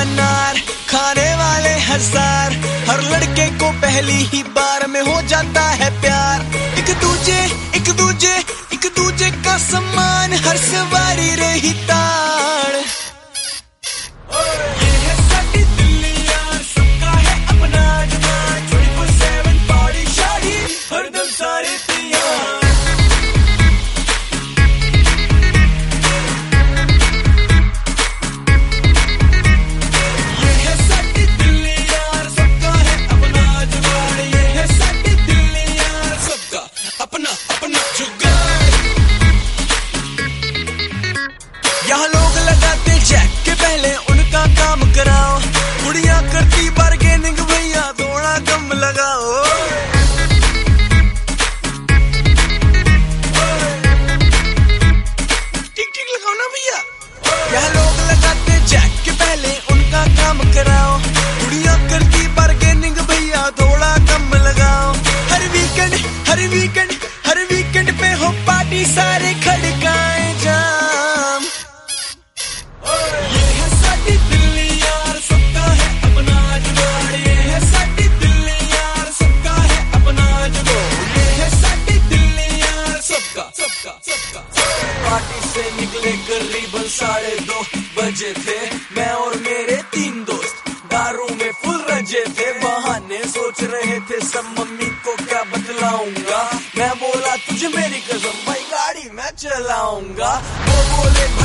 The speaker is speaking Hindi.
अनार खाने वाले हजार, हर लड़के को पहली ही बार में हो जाता है प्यार। एक दूजे का सम्मान, हर सवारी रही ताड़। ये है साडी दिल्ली यार, सबका है अपना जुगाड़। 24/7 पार्टी शादी, हरदम सारे तैयार। यहाँ लोग लगाते जैक के पहले उनका काम कराओ, कुड़ियाँ करती बार्गेनिंग, भैया थोड़ा कम लगाओ। टिक लगाओ ना भैया। यहाँ लोग लगाते जैक के पहले उनका काम कराओ, कुड़ियाँ करती बार्गेनिंग, भैया थोड़ा कम लगाओ। हर वीकेंड पे हो पार्टी, सारे खड़काए जाम। पार्टी से निकले करीबन 2:30 बजे थे, मैं और मेरे 3 दोस्त दारू में फुल रजे थे। बहाने सोच रहे थे सब, मम्मी को क्या बतलाऊंगा। मैं बोला तुझे मेरी कसम भाई गाड़ी मैं चलाऊंगा। वो बोले